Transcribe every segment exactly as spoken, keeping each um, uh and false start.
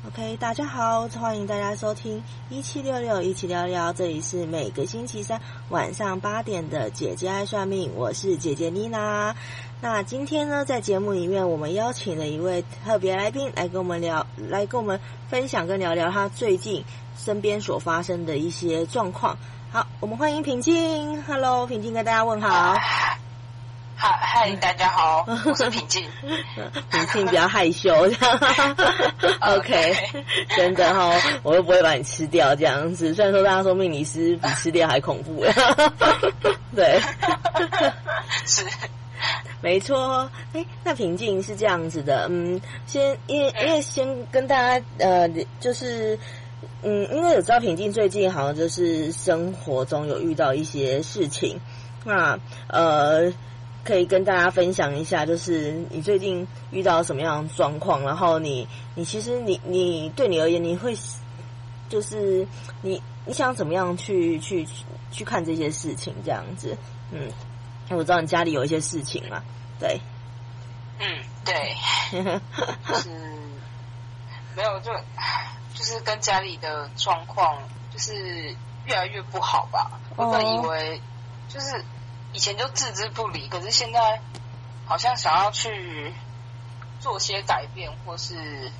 OK， 大家好，欢迎大家收听一七六六一起聊聊，这里是每个星期三晚上八点的姐姐爱算命，我是姐姐妮娜。那今天呢，在节目里面，我们邀请了一位特别来宾来跟我们聊，来跟我们分享跟聊聊他最近身边所发生的一些状况。好，我们欢迎品静。Hello， 品静跟大家问好。 嗨嗨，大家好，我是品静。 品静比较害羞，这样。OK， 真的哈、哦，我又不会把你吃掉这样子。虽然说大家说命理师比吃掉还恐怖，对， 是， 没错。哎，那品静是这样子的，嗯，先因为因为先跟大家呃，就是嗯，因为我知道品静最近好像就是生活中有遇到一些事情，那呃。可以跟大家分享一下，就是你最近遇到什么样的状况，然后你你其实你你对你而言，你会就是你你想怎么样去去去看这些事情这样子，嗯，因为我知道你家里有一些事情嘛，对， 嗯，对，就是没有就就是跟家里的状况就是越来越不好吧，我本以为就是。以前就置之不理，可是现在好像想要去做些改变，或是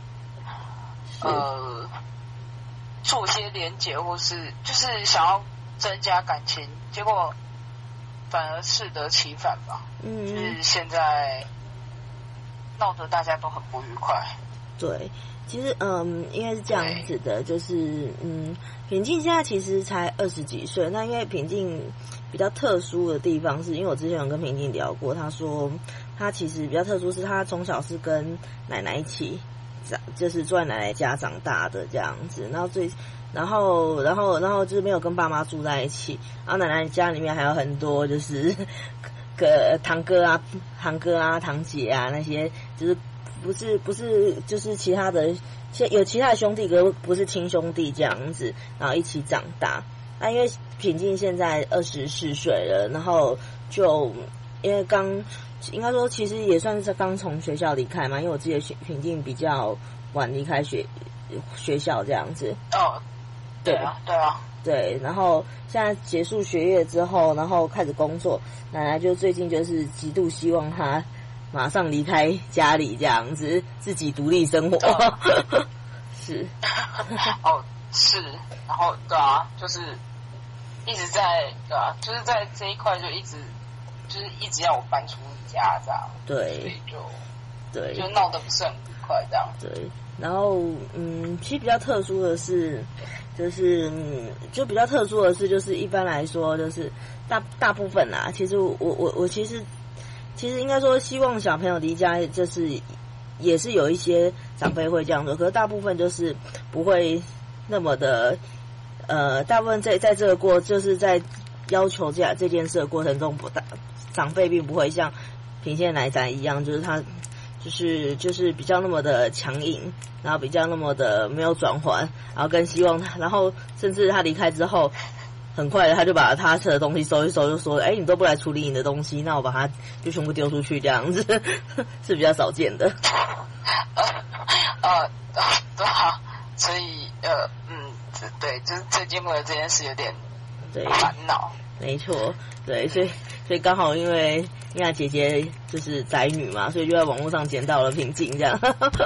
呃做些连结，或是就是想要增加感情，结果反而适得其反吧。嗯，就是现在闹得大家都很不愉快。 对，其实嗯，应该是这样子的，就是嗯，品静现在其实才二十几岁，那因为品静比较特殊的地方是，因为我之前有跟品静聊过，他说他其实比较特殊是他从小是跟奶奶一起长，就是住在奶奶家长大的这样子，然后最然后然后然后就是没有跟爸妈住在一起，然后奶奶家里面还有很多就是个堂哥啊、堂哥啊、堂姐啊那些，就是不是不是就是其他的有其他的兄弟，可是不是亲兄弟这样子，然后一起长大。那、啊、因为品静现在二十四岁了，然后就因为刚应该说其实也算是刚从学校离开嘛，因为我记得品静比较晚离开学学校这样子。 哦，对啊，对啊， 对。然后现在结束学业之后，然后开始工作，奶奶就最近就是极度希望他马上离开家里这样子，自己独立生活。哦是。 哦。是，然后对啊，就是一直在对啊，就是在这一块就一直就是一直要我搬出家这样， 对， 所以就对， 就闹得不是很愉快这样。 对，然后嗯，其实比较特殊的是，就是嗯，就比较特殊的是，就是一般来说，就是大大部分啦，其实我我我其实其实应该说，希望小朋友离家，就是也是有一些长辈会这样做，可是大部分就是不会。那么的，呃，大部分在在这个过，就是在要求这样这件事的过程中，不大长辈并不会像品现奶仔一样，就是他就是就是比较那么的强硬，然后比较那么的没有转换，然后更希望他，然后甚至他离开之后，很快的他就把他的东西收一收，就说：“哎，你都不来处理你的东西，那我把它就全部丢出去，这样子是比较少见的。” 呃呃，对啊。所以呃嗯对，就是最近为了这件事有点烦恼。 没错，对，所以所以刚好因为因为姐姐就是宅女嘛，所以就在网络上捡到了品静这样。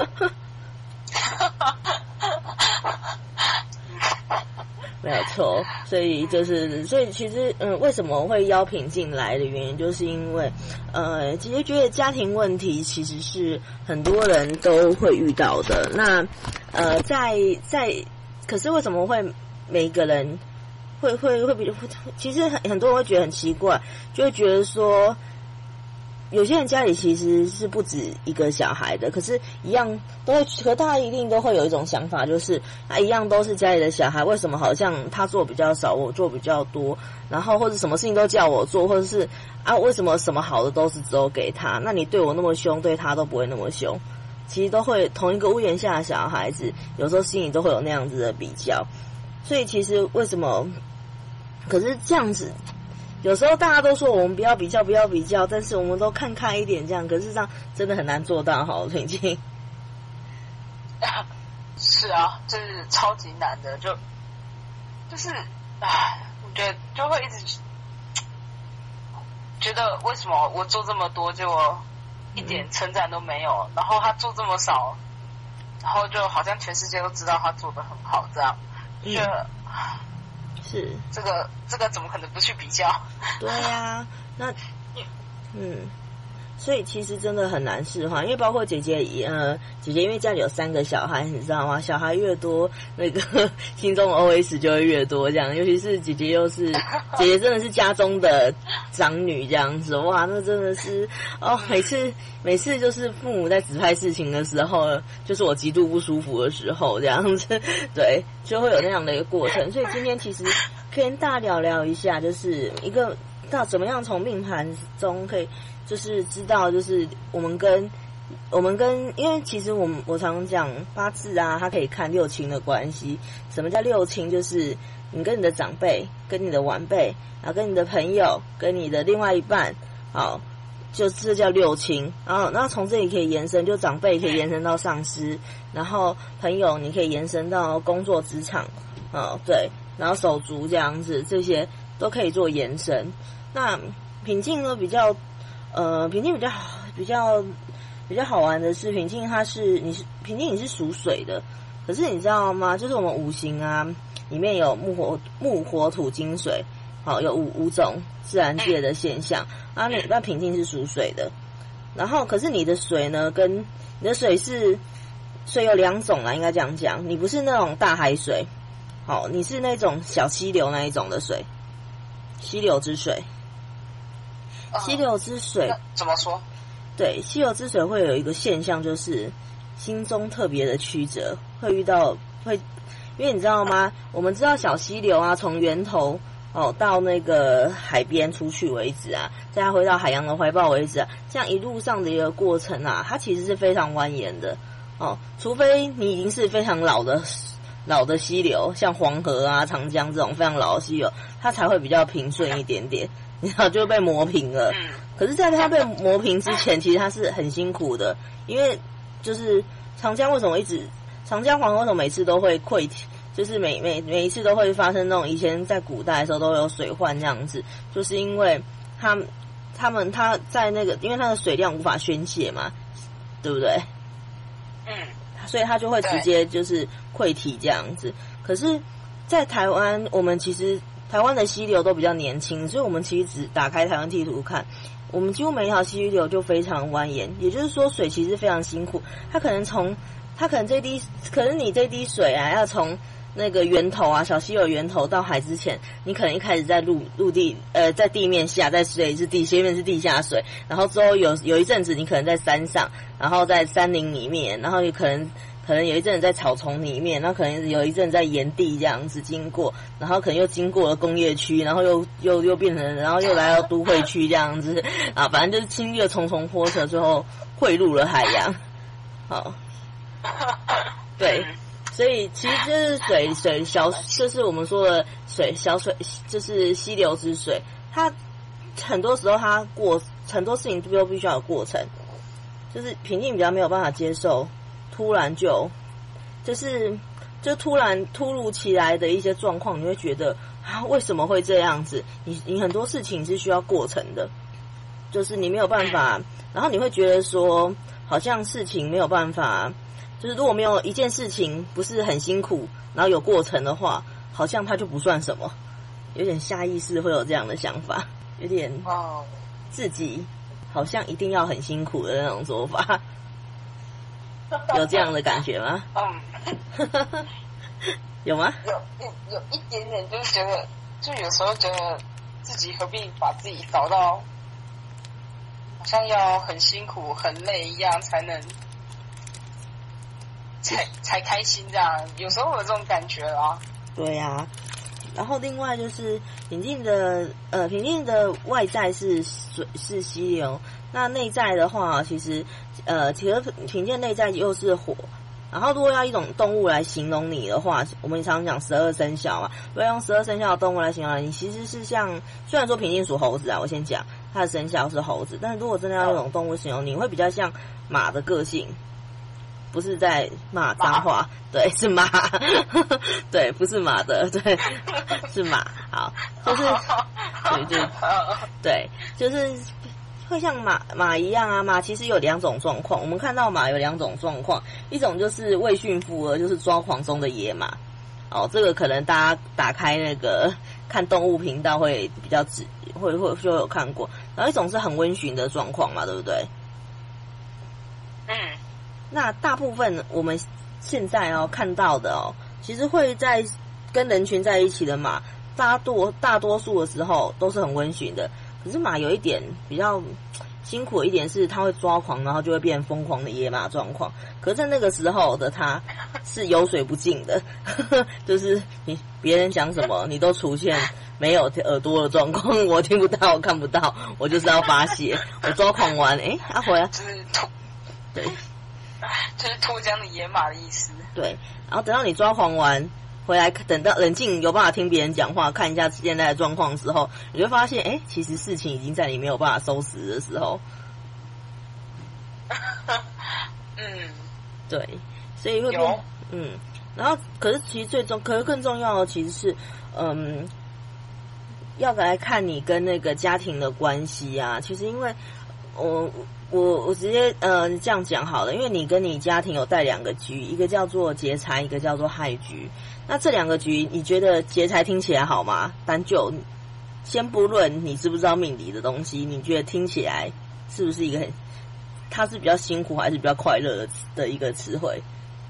没有错，所以就是所以其实嗯，为什么会邀品静来的原因，就是因为呃，其实觉得家庭问题其实是很多人都会遇到的。那呃，在在可是为什么会每一个人会会会比其实很很多人会觉得很奇怪，就会觉得说。有些人家里其实是不止一个小孩的，可是一样都会，可大家一定都会有一种想法，就是啊，一样都是家里的小孩，为什么好像他做比较少，我做比较多，然后或者什么事情都叫我做，或者是啊，为什么什么好的都是只有给他？那你对我那么凶，对他都不会那么凶。其实都会同一个屋檐下的小孩子，有时候心里都会有那样子的比较。所以其实为什么？可是这样子。有时候大家都说我们不要比较，不要比较，但是我们都看开一点这样，可是这样真的很难做到哈，品静。 是啊，就是超级难的，就就是唉，我觉得就会一直觉得为什么我做这么多，结果一点称赞都没有，嗯、然后他做这么少，然后就好像全世界都知道他做得很好，这样就觉得、 嗯、是这个这个怎么可能不去比较？ 对呀、啊，那嗯。所以其实真的很难释怀，因为包括姐姐，呃，姐姐因为家里有三个小孩，你知道吗？小孩越多，那个心中 O S 就会越多，这样。尤其是姐姐又是姐姐，真的是家中的长女这样子，哇，那真的是哦，每次每次就是父母在指派事情的时候，就是我极度不舒服的时候，这样子，对，就会有那样的一个过程。所以今天其实跟大家聊聊一下，就是一个到怎么样从命盘中可以。就是知道，就是我们跟我们跟，因为其实我们我常讲八字啊，它可以看六亲的关系。什么叫六亲？就是你跟你的长辈、跟你的晚辈，然后跟你的朋友、跟你的另外一半，好，就这叫六亲。然后，然后从这里可以延伸，就长辈可以延伸到上司，然后朋友你可以延伸到工作职场，哦，对，然后手足这样子，这些都可以做延伸。那品境呢，比较。呃，平静比较好，比较比较好玩的是，平静它是你是平静你是属水的，可是你知道吗？就是我们五行啊，里面有木火木火土金水，好、哦、有五五种自然界的现象啊。你那平静是属水的，然后可是你的水呢，跟你的水是水有两种啦，应该这样讲，你不是那种大海水，好、哦，你是那种小溪流那一种的水，溪流之水。溪流之水、 嗯、怎么说？ 对，溪流之水会有一个现象，就是心中特别的曲折，会遇到会，因为你知道吗？我们知道小溪流啊，从源头哦到那个海边出去为止啊，再回到海洋的怀抱为止啊，这样一路上的一个过程啊，它其实是非常蜿蜒的哦，除非你已经是非常老的老的溪流，像黄河啊、长江这种非常老的溪流，它才会比较平顺一点点。你知道就被磨平了，可是在它被磨平之前，其实它是很辛苦的，因为就是长江为什么一直长江黄河为什么每次都会溃堤，就是每每每一次都会发生那种以前在古代的时候都有水患这样子，就是因为他他们他在那个因为它的水量无法宣泄嘛，对不对？嗯，所以它就会直接就是溃堤这样子。可是，在台湾我们其实。台湾的溪流都比较年轻，所以我们其实只打开台湾地图看，我们几乎每一条溪流就非常蜿蜒。也就是说，水其实非常辛苦，它可能从它可能这滴，可能你这滴水啊，要从那个源头啊，小溪流源头到海之前，你可能一开始在陆陆地呃在地面下，在水是地下面是地下水，然后之后有有一阵子你可能在山上，然后在山林里面，然后也可能。可能有一阵在草丛里面，然后可能有一阵在岩地这样子经过，然后可能又经过了工业区，然后又又又变成，然后又来到都会区这样子啊，反正就是经历了重重波折，最后汇入了海洋。好，对，所以其实就是水水小，就是我们说的水小水，就是溪流之水，它很多时候它过很多事情都必须要有过程，就是平静比较没有办法接受。突然就就是就突然突如其来的一些状况，你会觉得啊为什么会这样子？你你很多事情是需要过程的，就是你没有办法，然后你会觉得说好像事情没有办法，就是如果没有一件事情不是很辛苦，然后有过程的话，好像它就不算什么，有点下意识会有这样的想法，有点自己好像一定要很辛苦的那种做法。有这样的感觉吗？嗯，有吗？ 有有有一点点，就是觉得，就有时候觉得自己何必把自己搞到好像要很辛苦、很累一样，才能才才开心这样。有时候有这种感觉啊。 对呀、啊。然后另外就是平静的呃平静的外在是水是溪流，那内在的话其实呃其实平静内在又是火。然后如果要一种动物来形容你的话，我们常常讲十二生肖嘛，如果用十二生肖的动物来形容你，其实是像虽然说平静属猴子啊，我先讲它的生肖是猴子，但是如果真的要用一种动物形容你，会比较像马的个性。 不是在骂脏话，对，是马，对，不是马的，对，是马。好，就是对对对，就是会像马马一样啊。马其实有两种状况，我们看到马有两种状况，一种就是未驯服儿，就是抓狂中的野马。哦，这个可能大家打开那个看动物频道会比较直，会会就有看过。然后一种是很温驯的状况嘛，对不对？ 嗯。 那大部分我们现在哦看到的哦，其实会在跟人群在一起的马，大多大多数的时候都是很温驯的。可是马有一点比较辛苦的一点是，它会抓狂，然后就会变疯狂的野马状况。可是在那个时候的它是有水不进的，就是你别人讲什么，你都出现没有耳朵的状况，我听不到，我看不到，我就是要发泄。我抓狂完，哎、欸，啊回来， 就是脱， 对， 就是脱缰的野马的意思。 对，然后等到你抓狂完。回来等到冷静有办法听别人讲话，看一下现在的状况的时候，你会发现，哎、欸，其实事情已经在你没有办法收拾的时候。 嗯， 对，所以会变，嗯，然后可是其实最重，可是更重要的其实是，嗯，要来看你跟那个家庭的关系啊。其实因为我我我直接呃这样讲好了，因为你跟你家庭有带两个局，一个叫做劫财，一个叫做害局。那这两个局，你觉得劫财听起来好吗？单就先不论你知不知道命理的东西，你觉得听起来是不是一个很，它是比较辛苦还是比较快乐的的一个词汇？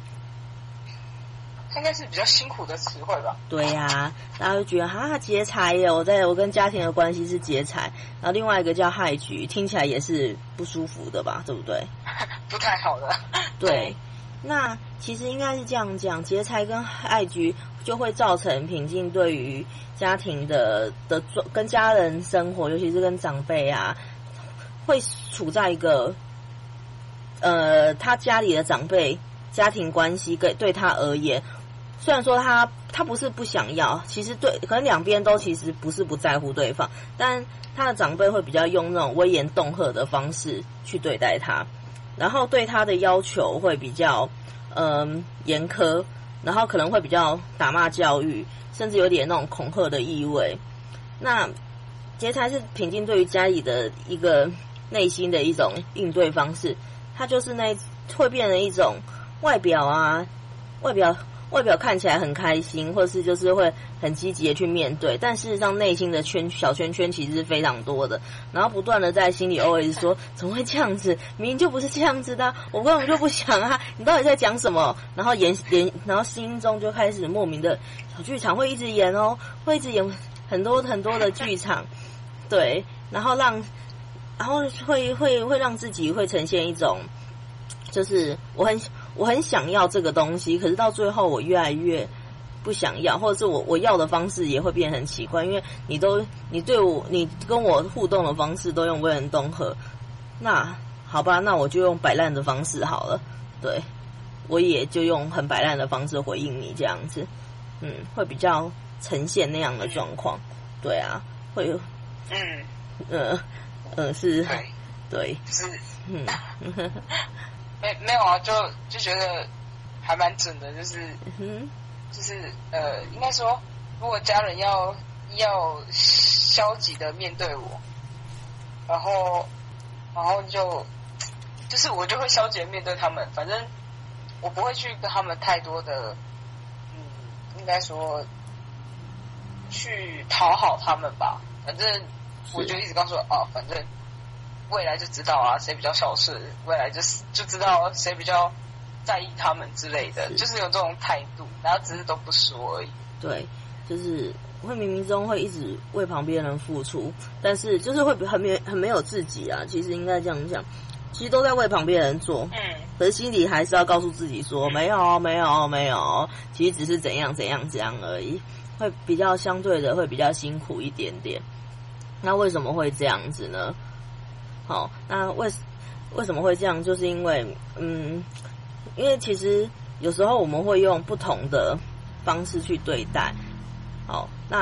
它应该是比较辛苦的词汇吧？ 对呀、啊，大家就觉得哈劫财耶，我在我跟家庭的关系是劫财，然后另外一个叫害局，听起来也是不舒服的吧？对不对？ 不太好的。 对。那其实应该是这样讲，劫财跟害局就会造成品静对于家庭的的跟家人生活，尤其是跟长辈啊，会处在一个呃，他家里的长辈家庭关系对对他而言，虽然说他他不是不想要，其实对，可能两边都其实不是不在乎对方，但他的长辈会比较用那种威严恫吓的方式去对待他。然后对他的要求会比较嗯严苛，然后可能会比较打骂教育，甚至有点那种恐吓的意味。那劫财是品静对于家里的一个内心的一种应对方式，它就是那会变成一种外表啊，外表外表看起来很开心，或是就是会很积极的去面对，但事实上内心的圈小圈圈其实是非常多的，然后不断的在心里 always 说怎么会这样子，明明就不是这样子的、啊，我根本就不想啊，你到底在讲什么？然后演演，然后心中就开始莫名的小剧场会一直演哦，会一直演很多很多的剧场，对，然后让然后会会会让自己会呈现一种就是我很我很想要这个东西，可是到最后我越来越不想要，或者是我我要的方式也会变得很奇怪，因为你都你对我你跟我互动的方式都用威严恫吓，那好吧，那我就用摆烂的方式好了，对，我也就用很摆烂的方式回应你这样子，嗯，会比较呈现那样的状况，对啊，会有， 嗯， 呃呃是， 对， 对， 是， 嗯。 没没有啊，就就觉得还蛮准的，就是， 嗯、 就是呃，应该说，如果家人要要消极的面对我，然后然后就就是我就会消极的面对他们，反正我不会去跟他们太多的，嗯，应该说去讨好他们吧，反正我就一直告诉我啊，反正。未来就知道啊，谁比较孝顺，未来就就知道谁比较在意他们之类的，是就是有这种态度，然后只是都不说而已。 对，就是会冥冥中会一直为旁边人付出，但是就是会很没很没有自己啊。其实应该这样讲，其实都在为旁边人做，嗯，可是心里还是要告诉自己说，嗯、没有没有没有，其实只是怎样怎样怎样而已，会比较相对的会比较辛苦一点点。那为什么会这样子呢？好，那为为什么会这样？就是因为，嗯，因为其实有时候我们会用不同的方式去对待。好，那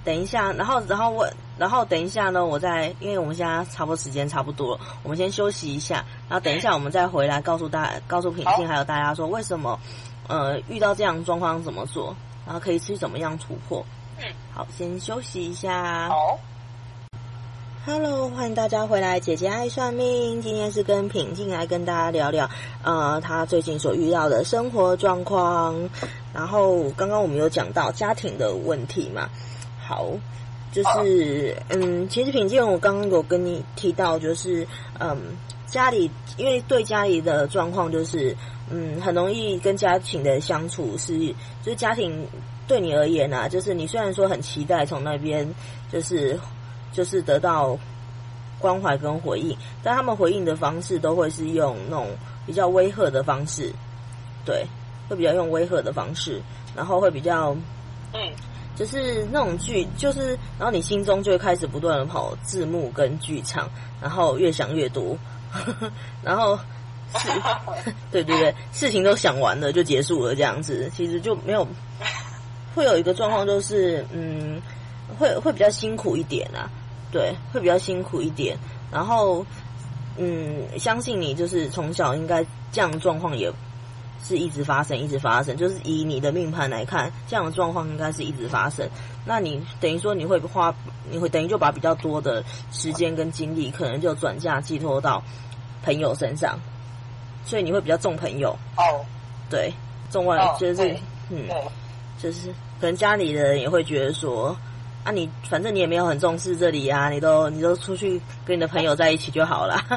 等一下，然后然后我然后等一下呢，我再因为我们现在差不多时间差不多了，我们先休息一下，然后等一下我们再回来告诉大告诉品静还有大家说为什么呃遇到这样的状况怎么做，然后可以去怎么样突破。嗯，好，先休息一下。 好。 Hello， 欢迎大家回来，姐姐爱算命。今天是跟品静来跟大家聊聊，呃，她最近所遇到的生活状况。然后刚刚我们有讲到家庭的问题嘛，好，就是嗯，其实品静我刚刚有跟你提到，就是嗯，家里因为对家里的状况就是嗯，很容易跟家庭的相处是，就是家庭对你而言啊，就是你虽然说很期待从那边就是。就是得到关怀跟回应，但他们回应的方式都会是用那种比较威吓的方式，对，会比较用威吓的方式，然后会比较，嗯，就是那种剧，就是然后你心中就会开始不断的跑字幕跟剧场，然后越想越多，呵呵然后是，对对对，事情都想完了就结束了这样子，其实就没有，会有一个状况就是，嗯，会会比较辛苦一点啊。对，会比较辛苦一点，然后，嗯，相信你就是从小应该这样的状况也是一直发生，一直发生。就是以你的命盘来看，这样的状况应该是一直发生。那你等于说你会花，你会等于就把比较多的时间跟精力，可能就转嫁寄托到朋友身上，所以你会比较重朋友。哦，对，重外、哦、就是，嗯，就是可能家里的人也会觉得说。啊你，你反正你也没有很重视这里啊，你都你都出去跟你的朋友在一起就好了。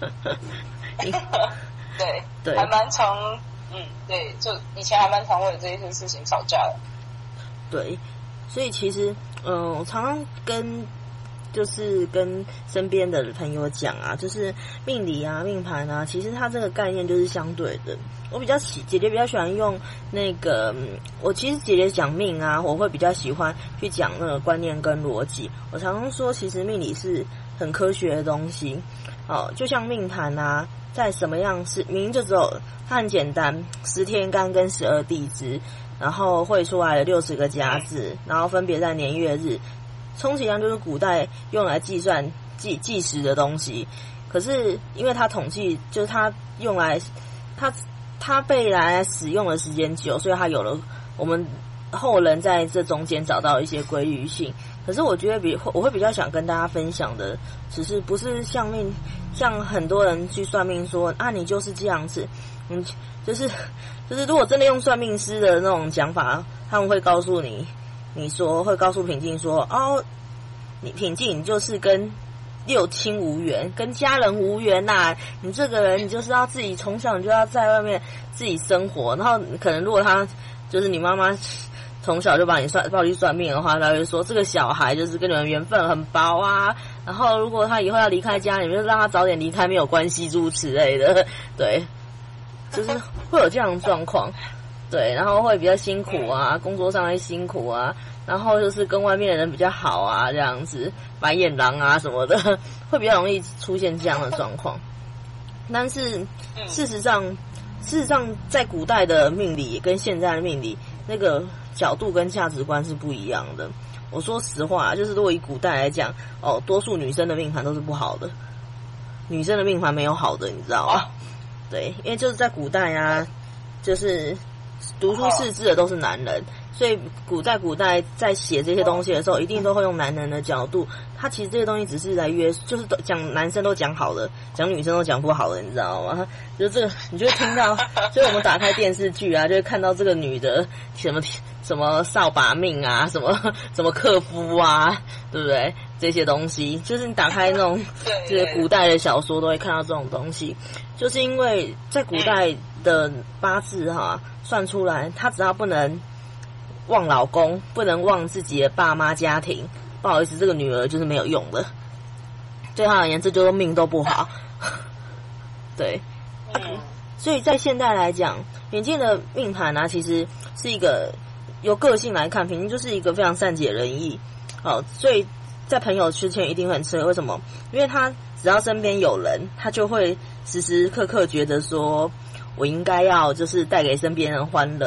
对对，还蛮常，嗯，对，就以前还蛮常为了这一些事情吵架的。 对，所以其实，嗯，我常常跟就是跟身边的朋友讲啊，就是命理啊、命盘啊，其实它这个概念就是相对的。我比较喜姐姐比较喜欢用那个，我其实姐姐讲命啊，我会比较喜欢去讲那个观念跟逻辑。我常常说，其实命理是很科学的东西，哦，就像命盘啊，在什么样是明明就只有它很简单，十天干跟十二地支，然后绘出来了六十个甲子，然后分别在年月日，充其量就是古代用来计算计计时的东西。可是因为它统计，就是它用来它。它被来使用的时间久，所以它有了我们后人在这中间找到一些规律性。可是我觉得比我会比较想跟大家分享的，只是不是像命像很多人去算命说啊你就是这样子，嗯，就是就是如果真的用算命师的那种讲法，他们会告诉你，你说会告诉品静说哦，你品静你就是跟。六亲无缘，跟家人无缘呐、啊！你这个人，你就是要自己从小你就要在外面自己生活，然后可能如果他就是你妈妈从小就把你算帮你算命的话，他会说这个小孩就是跟你们缘分很薄啊。然后如果他以后要离开家里面，就让他早点离开没有关系，诸如此类的，对，就是会有这样的状况，对，然后会比较辛苦啊，工作上会辛苦啊。然后就是跟外面的人比较好啊，这样子白眼狼啊什么的，会比较容易出现这样的状况。但是事实上，事实上在古代的命理跟现在的命理那个角度跟价值观是不一样的。我说实话，就是如果以古代来讲，哦，多数女生的命盘都是不好的，女生的命盘没有好的，你知道吗？对，因为就是在古代啊，就是读书识字的都是男人。所以古在古代在写这些东西的时候，一定都会用男人的角度。他其实这些东西只是来约，就是讲男生都讲好了，讲女生都讲不好了，你知道吗？就是这个，你就会听到，所以我们打开电视剧啊，就会看到这个女的什么什么扫把命啊，什么什么克夫啊，对不对？这些东西，就是你打开那种就是古代的小说，都会看到这种东西。就是因为在古代的八字哈、啊、算出来，他只要不能。忘老公，不能忘自己的爸妈家庭，不好意思，这个女儿就是没有用的，对他而言这就是命都不好。对、啊，所以在现代来讲，品静的命盘啊，其实是一个由个性来看，品静就是一个非常善解人意，哦，所以在朋友之间一定会很吃。为什么？因为他只要身边有人，他就会时时刻刻觉得说，我应该要就是带给身边人欢乐。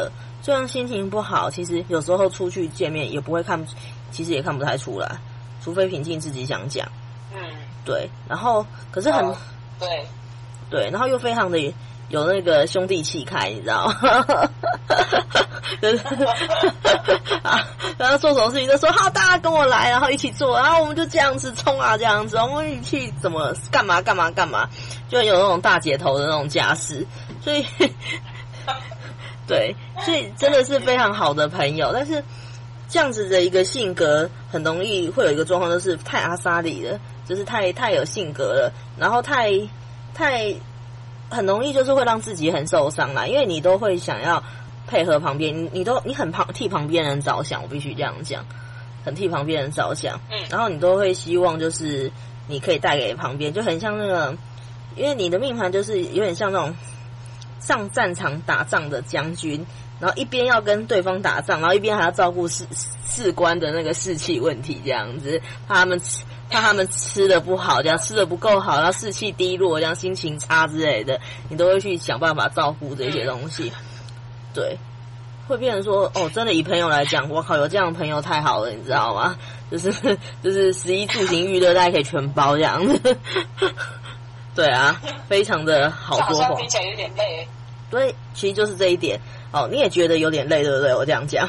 就算心情不好，其实有时候出去见面也不会看，其实也看不太出来，除非平静自己想讲。 嗯，对。 然后可是很、 哦、对对，然后又非常的有那个兄弟气概，你知道吗？就是啊，然后做什么事情都说好，大家跟我来，然后一起做，然后我们就这样子冲啊，这样子，我们一起怎么干嘛干嘛干嘛，就有那种大姐头的那种架势，所以对，所以真的是非常好的朋友。但是这样子的一个性格，很容易会有一个状况，就是太阿莎里了，就是太太有性格了，然后太太很容易就是会让自己很受伤啦，因为你都会想要配合旁边，你你都你很旁替旁边人着想，我必须这样讲，很替旁边人着想，嗯，然后你都会希望就是你可以带给旁边，就很像那个，因为你的命盘就是有点像那种上战场打仗的将军，然后一边要跟对方打仗，然后一边还要照顾士士官的那个士气问题，这样子，怕他们吃怕他们吃的不好，这样吃的不够好，然后士气低落，这样心情差之类的，你都会去想办法照顾这些东西。对，会变成说，哦，真的以朋友来讲，我靠，有这样的朋友太好了，你知道吗？就是就是食衣住行娱乐，大家可以全包这样子。对啊，非常的好说话。 好像听起来有点累。 对，其实就是这一点。哦，你也觉得有点累，对不对？我这样讲。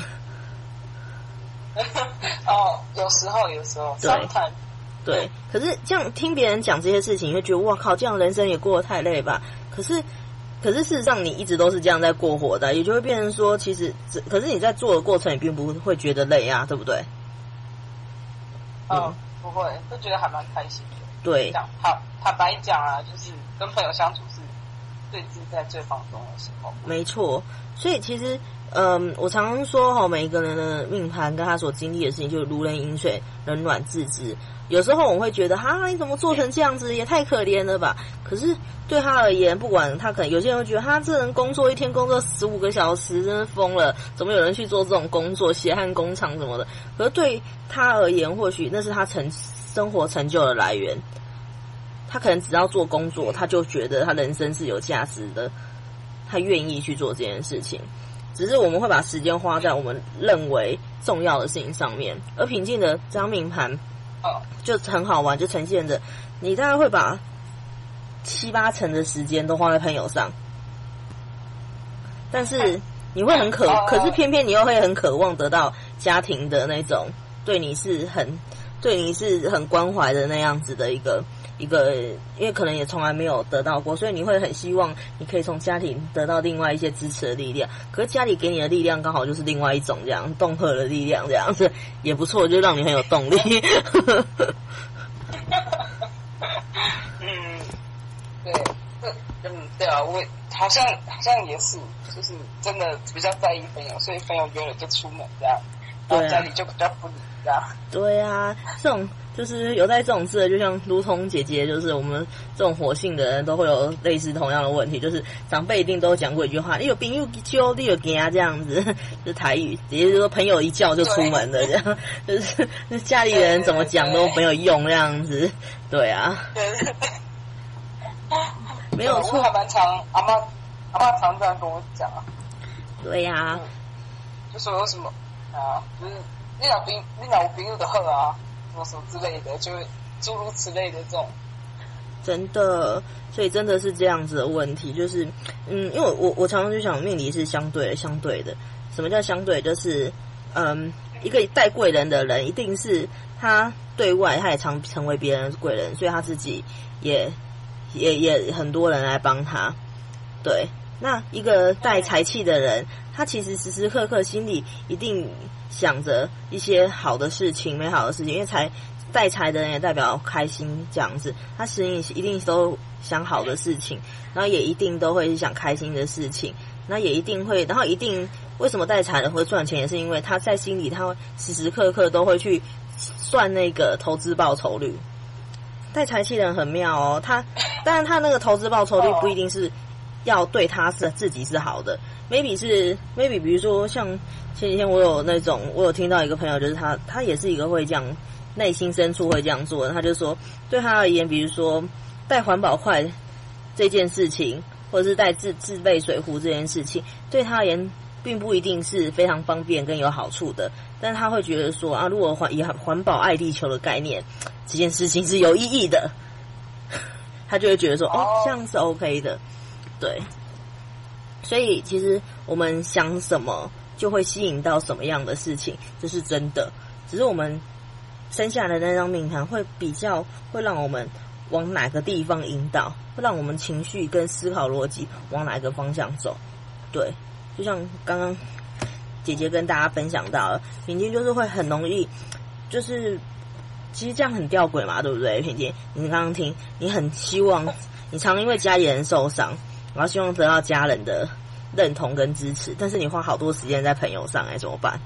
哦，有时候，有时候， 对，对。可是这样听别人讲这些事情，你会觉得哇靠，这样人生也过得太累吧？可是。可是事实上，你一直都是这样在过活的，也就会变成说，其实，可是你在做的过程，你并不会觉得累啊，对不对？ 嗯，嗯不会，会觉得还蛮开心的。 对， 讲坦坦白讲啊，就是跟朋友相处是最自在、最放松的时候。 没错，所以其实，嗯，我常常说哈，每一个人的命盘跟他所经历的事情，就是如人饮水，冷暖自知。有时候我会觉得，哈，你怎么做成这样子，也太可怜了吧？可是对他而言，不管他可能有些人会觉得，他这人工作一天工作十五个小时，真是疯了，怎么有人去做这种工作，血汗工厂什么的？可是对他而言，或许那是他成生活成就的来源。他可能只要做工作，他就觉得他人生是有价值的，他愿意去做这件事情。只是我们会把时间花在我们认为重要的事情上面，而平静的这张命盘。就很好玩，就呈现着你大概会把七八成的时间都花在朋友上，但是你会很渴，可是偏偏你又会很渴望得到家庭的那种对你是很对你是很关怀的那样子的一个一个，因为可能也从来没有得到过，所以你会很希望你可以从家庭得到另外一些支持的力量。可是家里给你的力量刚好就是另外一种这样恫吓的力量，这样子也不错，就让你很有动力。 嗯，对，这嗯对啊，我好像好像也是，就是真的比较在意朋友，所以朋友约了就出门这样，然后家里就比较不理这样。 对啊，这种。就是有在这种事的，就像如同姐姐，就是我们这种火性的人都会有类似同样的问题，就是长辈一定都讲过一句话：“你有朋友叫，你有给啊”这样子，就是台语，也就是说朋友一叫就出门的这样，就是家里人怎么讲都没有用这样子，对啊， 对对对， 没有错。 我还蛮常阿妈阿妈常这样跟我讲啊， 对呀、啊嗯， 就说有什么啊，就是你老朋你老朋友的好啊。什么什么之类的，就诸如此类的这种， 真的，所以真的是这样子的问题，就是，嗯，因为我我常常就想，命理是相对的，相对的。什么叫相对？就是，嗯，一个带贵人的人，一定是他对外他也常成为别人的贵人，所以他自己也也也很多人来帮他。对，那一个带财气的人，他其实时时刻刻心里一定想着一些好的事情、美好的事情，因为财带财的人也代表开心这样子，他心里一定都想好的事情，然后也一定都会想开心的事情，那也一定会，然后一定为什么带财的会赚钱，也是因为他在心里他会时时刻刻都会去算那个投资报酬率。带财气的人很妙哦，他当然他那个投资报酬率不一定是要对他是自己是好的。maybe 是 maybe 比如说像前几天我有那种我有听到一个朋友，就是他他也是一个会这样内心深处会这样做的，他就说对他而言，比如说带环保筷这件事情，或者是带自自备水壶这件事情，对他而言并不一定是非常方便跟有好处的，但是他会觉得说啊，如果环以环保爱地球的概念，这件事情是有意义的，他就会觉得说哦，这样是 OK 的，对。所以其实我们想什么就会吸引到什么样的事情，这是真的。只是我们生下来的那张命盘会比较会让我们往哪个地方引导，会让我们情绪跟思考逻辑往哪个方向走。对，就像刚刚姐姐跟大家分享到了，品静就是会很容易，就是其实这样很吊诡嘛，对不对？品静，你刚刚听，你很希望，你常因为家里人受伤，然后希望得到家人的认同跟支持，但是你花好多时间在朋友上，哎，怎么办？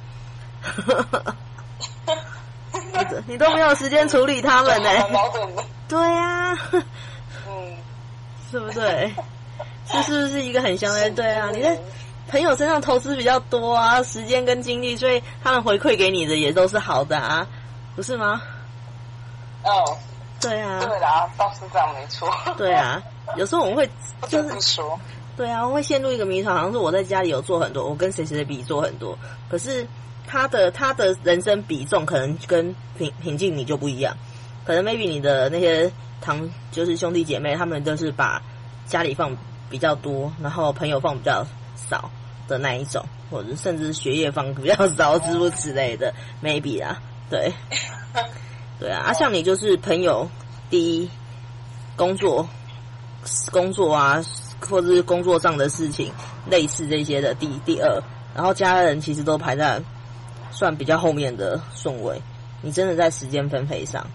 你, 你都没有时间处理他们呢、欸， 矛盾的。 对啊， 嗯， 是不对？这是不是一个很相对？对啊，你在朋友身上投资比较多啊，时间跟精力，所以他们回馈给你的也都是好的啊，不是吗？ 哦， 对啊， 对啦，倒是这样没错。 对啊，有时候我们会就是不说， 对啊，我会陷入一个谜团，好像是我在家里有做很多，我跟谁谁谁比做很多，可是他的他的人生比重可能跟品品静你就不一样，可能 maybe 你的那些堂就是兄弟姐妹，他们都是把家里放比较多，然后朋友放比较少的那一种，或者甚至学业放比较少，之如此类的 maybe 啊，对，对啊，啊像你就是朋友第一，工作工作啊，或者是工作上的事情，类似这些的第第二，然后家人其实都排在算比较后面的顺位，你真的在时间分配上，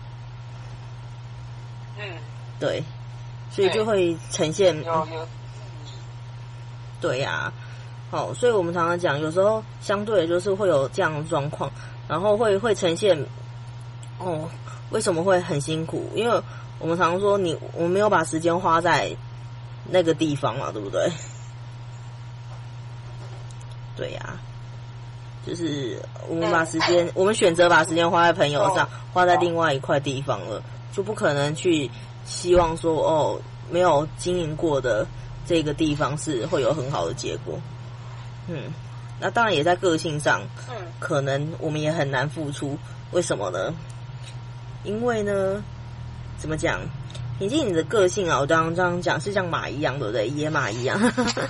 嗯， 对，所以就会呈现有有， 对呀、啊，好，所以我们常常讲，有时候相对的就是会有这样的状况，然后会会呈现，哦，为什么会很辛苦？因为我们常常说你我们没有把时间花在那个地方嘛，对不对？对呀、啊，就是我们把时间，我们选择把时间花在朋友上，花在另外一块地方了，就不可能去希望说哦，没有经营过的这个地方是会有很好的结果。嗯，那当然也在个性上，嗯，可能我们也很难付出。为什么呢？因为呢，怎么讲？品静你的个性啊，我刚刚这样讲是像马一样，对不对？野马一样，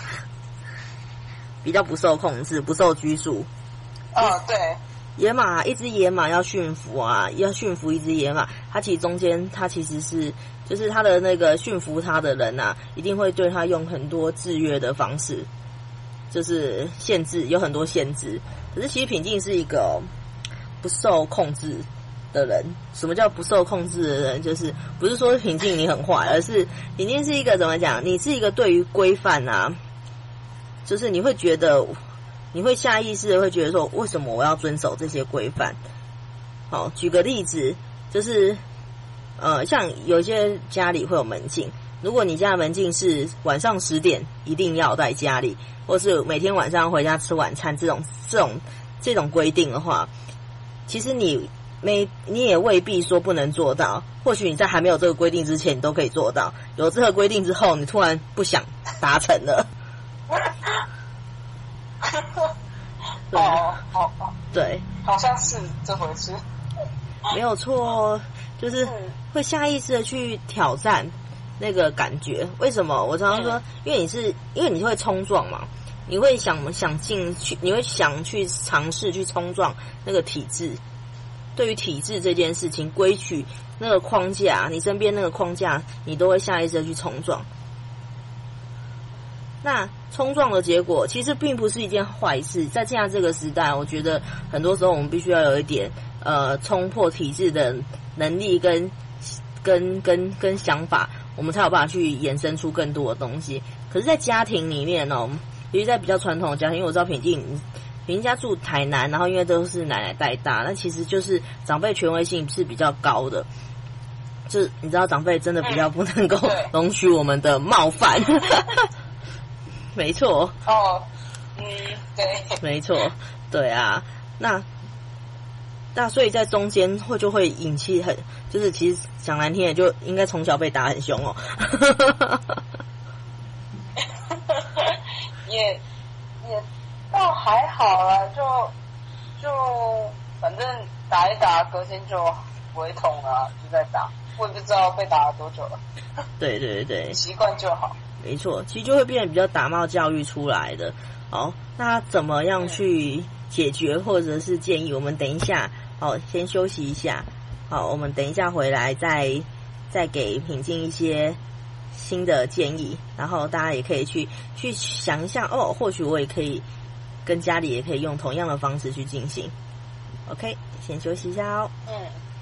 比较不受控制，不受拘束。 哦，对。 野马，一只野马要驯服啊，要驯服一只野马，它其实中间，它其实是，就是它的那个驯服它的人啊，一定会对它用很多制约的方式，就是限制，有很多限制。可是其实品静是一个不受控制的人。什么叫不受控制的人？就是不是说品静你很坏，而是品静是一个怎么讲？你是一个对于规范啊，就是你会觉得。你会下意识的会觉得说，为什么我要遵守这些规范？好，举个例子，就是呃，像有些家里会有门禁，如果你家的门禁是晚上十点一定要在家里，或是每天晚上回家吃晚餐这种这种这种规定的话，其实你没你也未必说不能做到，或许你在还没有这个规定之前，你都可以做到。有这个规定之后，你突然不想达成了。 对哦哦哦， 对， 好像是这回事， 没有错，就是会下意识的去挑战那个感觉。为什么？我常常说，因为你是因为你会冲撞嘛，你会想想进去，你会想去尝试去冲撞那个体制。对于体制这件事情，规矩那个框架，你身边那个框架，你都会下意识的去冲撞。那冲撞的结果其实并不是一件坏事，在现在这个时代，我觉得很多时候我们必须要有一点呃冲破体制的能力跟跟跟跟想法，我们才有办法去衍生出更多的东西。可是，在家庭里面哦，尤其在比较传统的家庭，因为我知道品静品静家住台南，然后因为都是奶奶带大，那其实就是长辈权威性是比较高的。就是你知道，长辈真的比较不能够容许我们的冒犯。没错。 哦，嗯，对， 没错，对啊，那那所以在中间会就会引起很，就是其实讲难听的，就应该从小被打很凶哦。 也也倒还好啦，就就反正打一打，隔天就不会痛了，就在打。我也不知道被打了多久了。 对对对， 习惯就好。 没错，其实就会变得比较打骂教育出来的。好，那怎么样去解决或者是建议？我们等一下，好，先休息一下。好，我们等一下回来再再给品静一些新的建议，然后大家也可以去去想一下哦，或许我也可以跟家里也可以用同样的方式去进行。OK， 先休息一下哦。 嗯。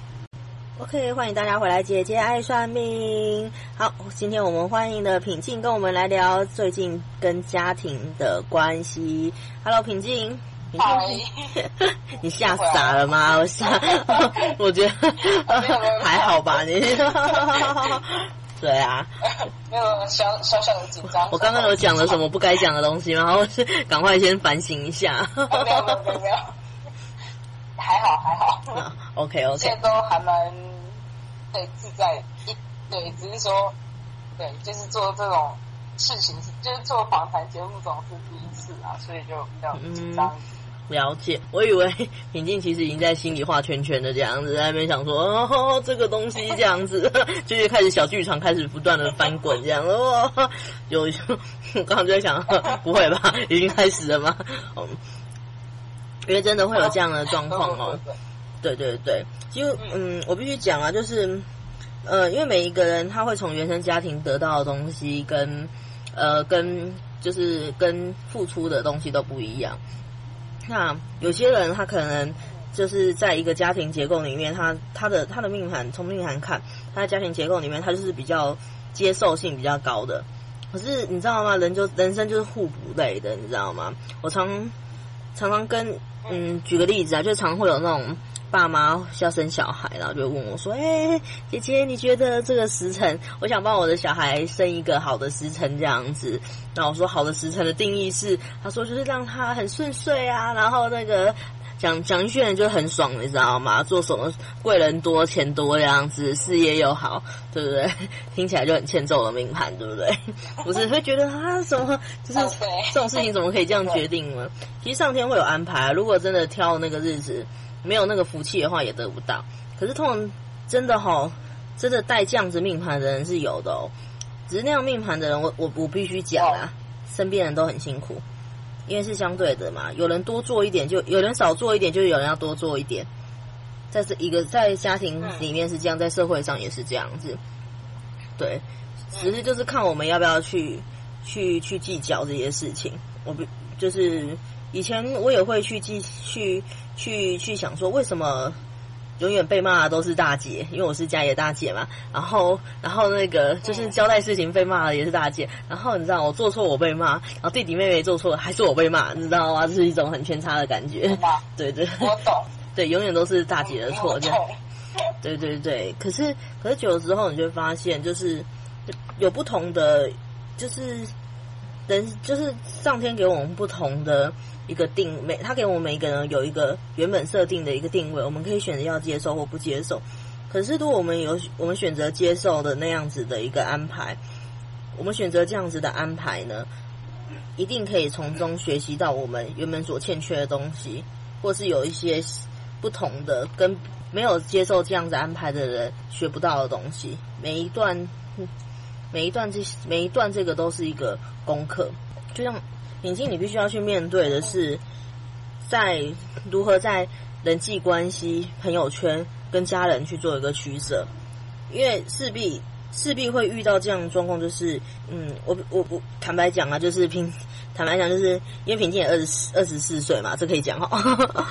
OK， 欢迎大家回来，姐姐爱算命。好，今天我们欢迎的品静跟我们来聊最近跟家庭的关系。Hello， 品静。你吓傻了吗？我吓，我觉得还好吧，你。对啊， 没有小小小的紧张。 我刚刚有讲了什么不该讲的东西吗？然后是赶快先反省一下。 没有没有没有没有，还好还好。 啊、OK OK， 现在都还蛮对自在一对，只是说对，就是做这种事情，就是做访谈节目总是第一次啊，所以就比较紧张。嗯了解，我以为品静其实已经在心里画圈圈的这样子，在那边想说哦，这个东西这样子，就是开始小剧场开始不断的翻滚这样子。哇，有，我刚刚就在想，不会吧，已经开始了吗？嗯，因为真的会有这样的状况哦。对对对，其实嗯，我必须讲啊，就是呃，因为每一个人他会从原生家庭得到的东西跟呃跟就是跟付出的东西都不一样。那有些人他可能就是在一个家庭结构里面，他他的他的命盘从命盘看，他的家庭结构里面，他就是比较接受性比较高的。可是你知道吗？人就人生就是互补类的，你知道吗？我常常常跟嗯举个例子啊，就常会有那种爸妈要生小孩，然后就问我说：“哎、欸，姐姐，你觉得这个时辰，我想帮我的小孩生一个好的时辰这样子。”然后我说：“好的时辰的定义是，他说就是让他很顺遂啊，然后那个讲讲一句人就很爽，你知道吗？做什么贵人多钱多这样子，事业又好，对不对？听起来就很欠揍的命盘，对不对？不是会觉得啊什么就是这种事情怎么可以这样决定呢？其实上天会有安排啊，如果真的挑那个日子。”没有那个福气的话也得不到，可是通常真的齁，真的带这样子命盘的人是有的哦。只是那样命盘的人，我我我必须讲啊，身边人都很辛苦，因为是相对的嘛。有人多做一点，就有人少做一点，就有人要多做一点。在这一个在家庭里面是这样，在社会上也是这样子。对，只是就是看我们要不要去去去计较这些事情。我不就是。以前我也会去记去去去想说，为什么永远被骂的都是大姐？因为我是家里的大姐嘛。然后，然后那个就是交代事情被骂的也是大姐。然后你知道我做错我被骂，然后弟弟妹妹做错还是我被骂，你知道吗？这是一种很偏差的感觉。对对， 我懂。 对，永远都是大姐的错，这样。对对对，可是可是久了之后，你就会发现，就是有不同的，就是人，就是上天给我们不同的。一个定每他给我们每一个人有一个原本设定的一个定位，我们可以选择要接受或不接受。可是如果我们有我们选择接受的那样子的一个安排，我们选择这样子的安排呢，一定可以从中学习到我们原本所欠缺的东西，或是有一些不同的跟没有接受这样子安排的人学不到的东西。每一段每一段这每一段这个都是一个功课，就像品静，你必须要去面对的是，在如何在人际关系、朋友圈跟家人去做一个取舍，因为势必势必会遇到这样的状况，就是嗯，我我我坦白讲啊，就是平坦白讲，就是因为品静也二十二十四岁嘛，这可以讲哈。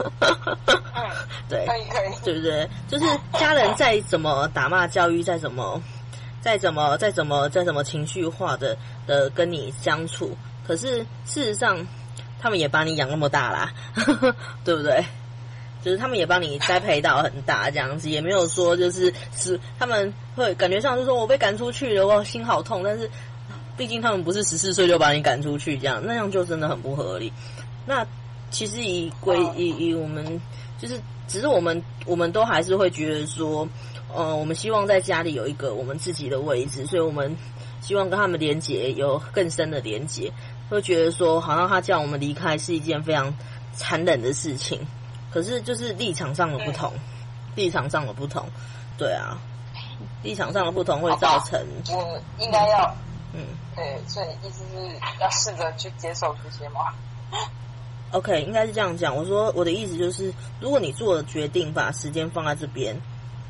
对， 可以可以， 对不对？就是家人再怎么打骂教育，再怎么再怎么再怎么再怎么情绪化的的跟你相处。可是事实上，他们也把你养那么大啦，对不对？就是他们也帮你栽培到很大，这样子也没有说就是是他们会感觉上就是说我被赶出去了，我心好痛。但是毕竟他们不是十四岁就把你赶出去，这样那样就真的很不合理。那其实以归以以我们就是，只是我们我们都还是会觉得说，呃，我们希望在家里有一个我们自己的位置，所以我们希望跟他们连结有更深的连结。 会觉得说，好像他叫我们离开是一件非常残忍的事情。可是就是立场上的不同，嗯、立场上的不同，对啊，立场上的不同会造成。 我应该要， 嗯， 对，所以意思是要试着去接受这些吗？ OK， 应该是这样讲。我说我的意思就是，如果你做了决定，把时间放在这边，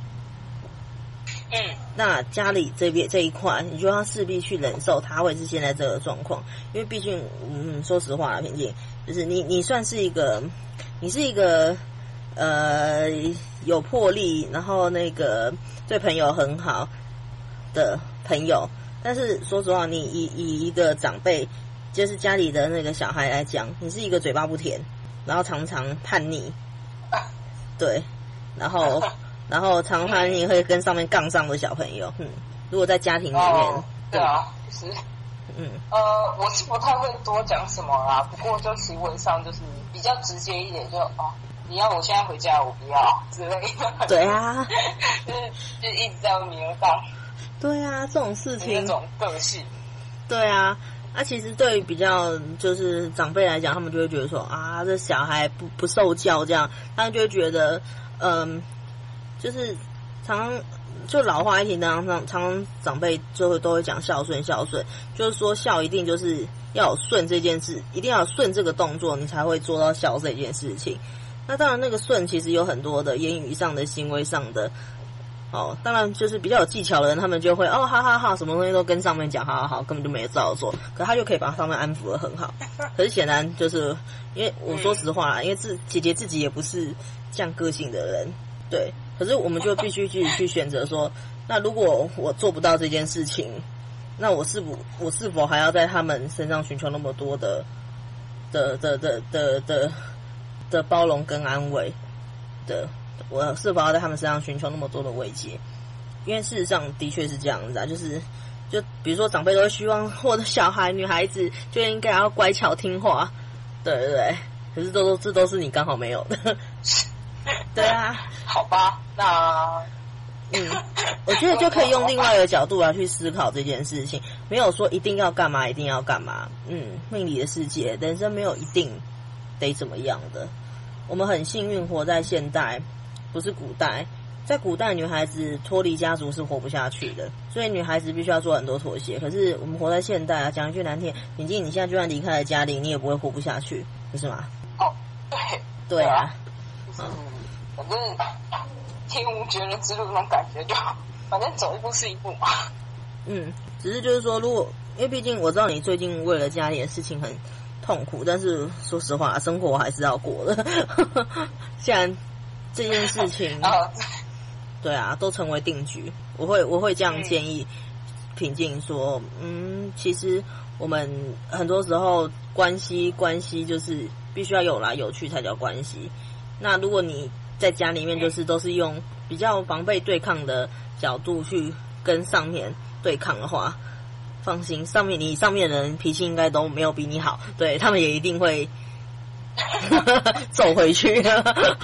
嗯， 那家里这边这一块，你就要势必去忍受它会是现在这个状况，因为毕竟，嗯，说实话啦，平静，就是你你算是一个，你是一个呃有魄力，然后那个对朋友很好的朋友，但是说实话，你以以一个长辈。就是家里的那个小孩来讲，你是一个嘴巴不甜，然后常常叛逆，对，然后然后常常叛逆会跟上面杠上的小朋友，嗯，如果在家庭里面， 哦、对啊，就是，嗯，呃，我是不太会多讲什么啦，不过就行为上就是比较直接一点就，就哦，你要我现在回家，我不要之类的， 对啊， 就是就一直在明儿上， 对啊，这种事情， 那种个性， 对啊。那、啊、其实对于比较就是长辈来讲，他们就会觉得说啊，这小孩不不受教这样，他们就会觉得，嗯，就是常常就老话一提，常常常常长辈就会都会讲孝顺孝顺，就是说孝一定就是要有顺这件事，一定要有顺这个动作，你才会做到孝这件事情。那当然，那个顺其实有很多的言语上的、行为上的。哦，当然就是比较有技巧的人，他们就会哦，哈哈哈，什么东西都跟上面讲，好好好，根本就没有照做，可他就可以把上面安抚得很好。可是显然就是因为我说实话啦，因为自姐姐自己也不是这样个性的人，对。可是我们就必须去去选择说，那如果我做不到这件事情，那我是否我是否还要在他们身上寻求那么多的的的的的的的包容跟安慰的？我是否要在他们身上寻求那么多的慰藉？因为事实上的确是这样子啊，就是就比如说长辈都会希望我的小孩女孩子就应该要乖巧听话，对对对，可是这都这都是你刚好没有的，对啊， 好吧，那嗯，我觉得就可以用另外一个角度来去思考这件事情，没有说一定要干嘛一定要干嘛，嗯，命理的世界，人生没有一定得怎么样的，我们很幸运活在现代。不是古代，在古代女孩子脱离家族是活不下去的，所以女孩子必须要做很多妥协。可是我们活在现代啊，讲一句难听，毕竟你现在就算离开了家里，你也不会活不下去，不是吗？ 哦，对， 对啊， 嗯，反正天无绝人之路那种感觉就，反正走一步是一步嘛。嗯， 只是就是说，如果因为毕竟我知道你最近为了家里的事情很痛苦，但是说实话，生活还是要过的。既然这件事情，对啊，都成为定局。我会我会这样建议平静说，嗯，其实我们很多时候关系关系就是必须要有来有去才叫关系。那如果你在家里面就是都是用比较防备对抗的角度去跟上面对抗的话，放心，上面你上面的人脾气应该都没有比你好，对他们也一定会。走回去哦，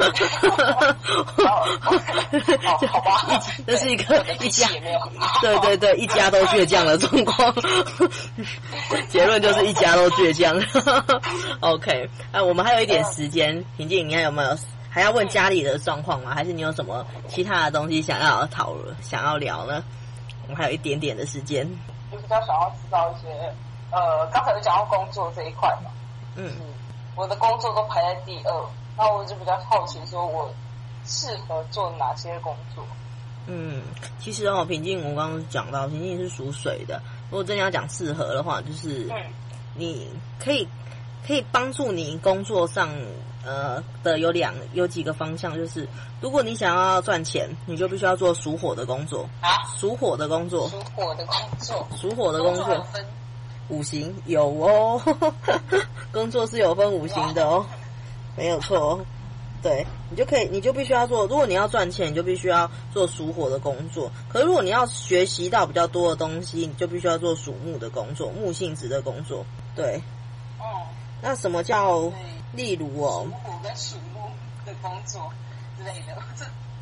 好吧， 这是一个一家，对对对，一家都倔强的状况。结论就是一家都倔强。OK， 那、啊、我们还有一点时间，平静，你还有没有还要问家里的状况吗？还是你有什么其他的东西想要讨论、想要聊呢？我们还有一点点的时间， 就比较想要知道一些，呃，刚才有讲到工作这一块嘛， 嗯。 我的工作都排在第二，那我就比较好奇，说我适合做哪些工作？ 嗯，其实哦，平静，我刚刚讲到，平静是属水的。如果真的要讲适合的话，就是你可以可以帮助你工作上呃的有两有几个方向，就是如果你想要赚钱，你就必须要做属火的工作啊， 属火的工作， 属火的工作， 属火的工作。五行有哦，工作是有分五行的哦，没有错哦。对，你就可以，你就必须要做。如果你要赚钱，你就必须要做属火的工作。可是如果你要学习到比较多的东西，你就必须要做属木的工作，木性质的工作。对， 嗯， 那什么叫例如哦？ 属火跟属木的工作之类的。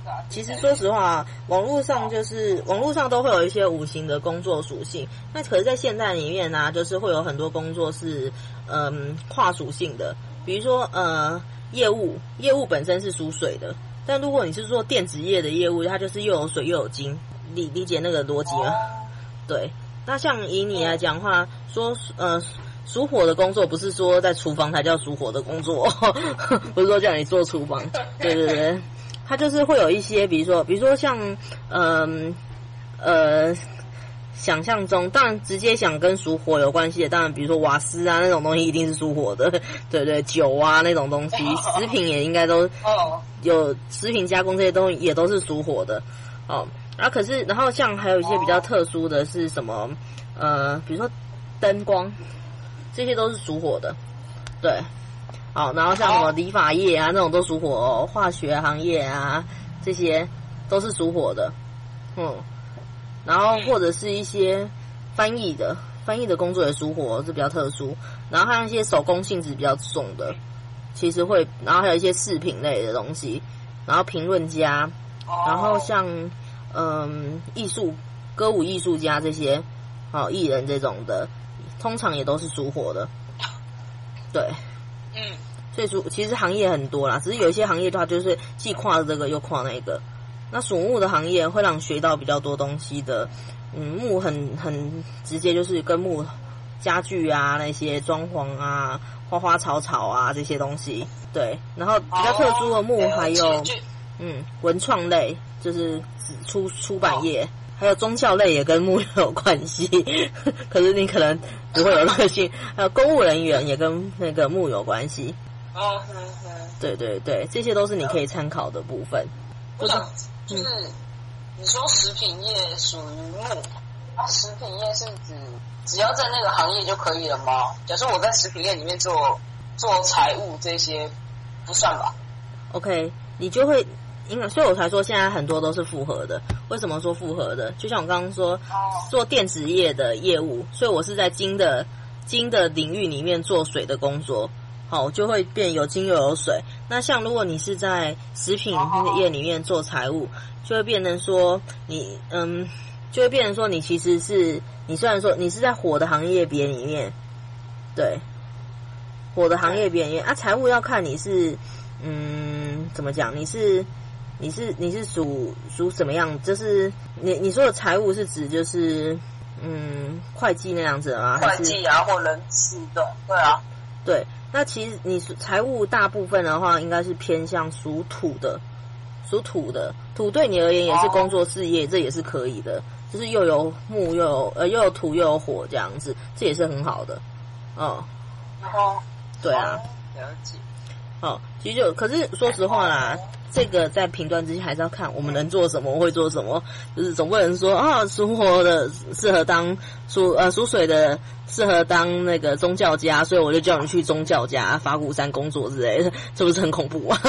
其实说实话，网络上就是网络上都会有一些五行的工作属性，那可是在现代里面呢、啊，就是会有很多工作是嗯跨属性的，比如说呃业务，业务本身是属水的，但如果你是做电子业的业务，它就是又有水又有金，理理解那个逻辑吗？对，那像以你来讲的话，说呃。属火的工作不是说在厨房才叫属火的工作，不是说叫你做厨房，对对对，它就是会有一些，比如说，比如说像，嗯 呃, 呃，想象中，当然直接想跟属火有关系的，当然比如说瓦斯啊那种东西一定是属火的，对对，酒啊那种东西，食品也应该都有，食品加工这些东西也都是属火的，哦，然后可是，然后像还有一些比较特殊的是什么，呃，比如说灯光。这些都是属火的，对，好，然后像什么理发业啊那种都属火哦，化学行业啊这些都是属火的，嗯，然后或者是一些翻译的，翻译的工作也属火，这比较特殊，然后还有一些手工性质比较重的，其实会，然后还有一些饰品类的东西，然后评论家，然后像嗯艺术歌舞艺术家这些，好艺人这种的。通常也都是属火的，对，嗯，所以属其实行业很多啦，只是有一些行业的话，就是既跨了这个又跨那个。那属木的行业会让你学到比较多东西的，嗯，木很很直接，就是跟木家具啊那些装潢啊、花花草草啊这些东西，对。然后比较特殊的木还有，嗯，文创类，就是出出版业。还有宗教类也跟木有关系，可是你可能不会有热心。还有公务人员也跟那个木有关系。哦，嗯嗯，对对对，这些都是你可以参考的部分。 我想就是、嗯、你说食品业属于木，那食品业是指只要在那个行业就可以了吗？假设我在食品业里面做做财务这些，不算吧 ？OK， 你就会。因为所以我才说现在很多都是复合的。为什么说复合的？就像我刚刚说，做电子业的业务，所以我是在金的金的领域里面做水的工作，好，就会变有金又有水。那像如果你是在食品业里面做财务，就会变成说你嗯，就会变成说你其实是你虽然说你是在火的行业别里面，对，火的行业别里面啊，财务要看你是嗯怎么讲，你是。你是你是属属什么样？就是你你说的财务是指就是嗯会计那样子吗？ 会计啊，或人事的，对啊， 对。那其实你财务大部分的话，应该是偏向属土的，属土的土对你而言也是工作事业，哦、这也是可以的，就是又有木又有呃又有土又有火这样子，这也是很好的，哦，哦，对啊， 哦、了解。 哦，其实就可是说实话啦。这个在评断之前还是要看我们能做什么，会做什么，就是总不能说啊属火的适合当属呃属水的适合当那个宗教家，所以我就叫你去宗教家法鼓山工作之类的，这不是很恐怖吗？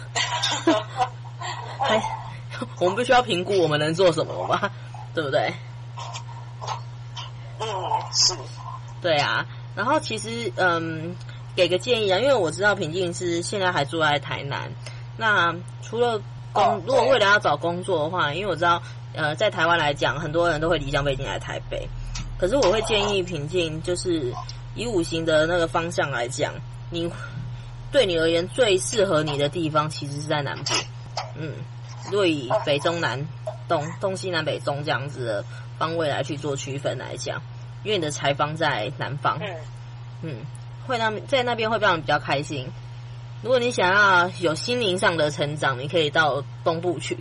还我们必须要评估我们能做什么吧，对不对？ 嗯，是。对啊，然后其实嗯，给个建议啊，因为我知道平静是现在还住在台南。那除了工，如果未来要找工作的话，因为我知道，呃，在台湾来讲，很多人都会离乡背景来台北。可是我会建议平静，就是以五行的那个方向来讲，你对你而言最适合你的地方，其实是在南部。嗯，如果以北中南东、东西南北中这样子的方位来去做区分来讲，因为你的财方在南方，嗯，会那在那边会让你比较开心。如果你想要有心灵上的成长，你可以到东部去。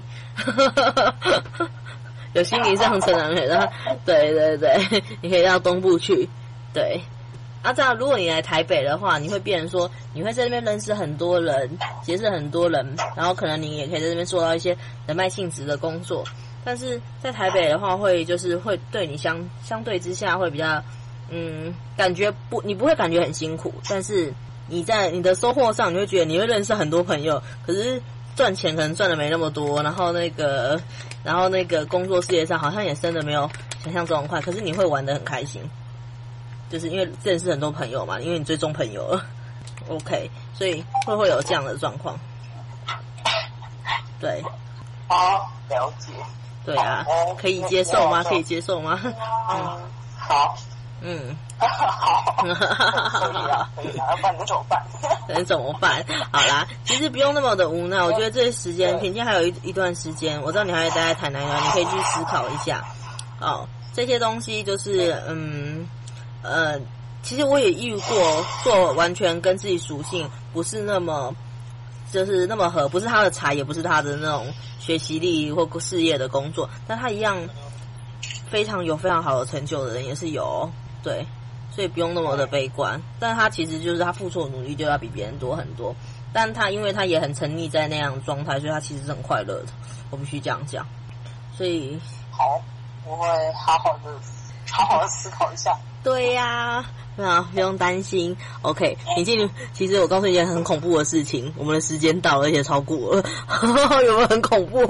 有心灵上成长的，对对对，你可以到东部去。对，啊，这样如果你来台北的话，你会变成说，你会在那边认识很多人，结识很多人，然后可能你也可以在那边做到一些人脉性质的工作。但是在台北的话，会就是会对你相相对之下会比较，嗯，感觉不，你不会感觉很辛苦，但是。你在你的收获上，你会觉得你会认识很多朋友，可是赚钱可能赚的没那么多，然后那个，然后那个工作事业上好像也升的没有想象中快，可是你会玩得很开心，就是因为认识很多朋友嘛，因为你追踪朋友了 ，OK， 所以会会有这样的状况，对， 哦，了解。 对啊，可以接受吗？可以接受吗？ 嗯，好。 嗯， 好，可以啊，可以啊，要不然你怎么办？ 能怎么办？好啦，其实不用那么的无奈。我觉得这时间，平静还有一一段时间，我知道你还会待在台南园，你可以去思考一下。哦，这些东西就是嗯呃，其实我也遇过做完全跟自己属性不是那么就是那么合，不是他的财，也不是他的那种学习力或事业的工作，但他一样非常有非常好的成就的人也是有哦，对。所以不用那么的悲观，但他其实就是他付出的努力就要比别人多很多，但他因为他也很沉溺在那样的状态，所以他其实是很快乐的，我必须这样讲。所以好，我会好好的好好的思考一下。 对呀、啊，啊，不用担心。OK， 平静，其实我告诉你一件很恐怖的事情，我们的时间到了，而且超过了，有没有很恐怖？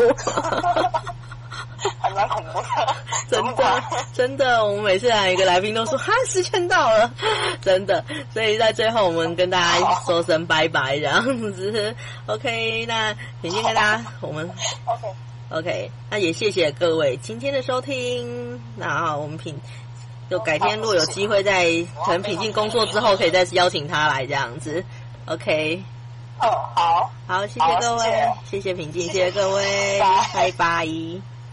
还蛮恐怖的， 真的真的，我们每次来一个来宾都说哈时间到了，真的，所以在最后我们跟大家说声拜拜，这样子。OK， 那平静跟大家我们 OK OK， 那也谢谢各位今天的收听，那我们平就改天如果有机会在可能平静工作之后，可以再邀请他来这样子。OK。 哦，好， 好，谢谢各位，谢谢平静，谢谢各位，拜拜。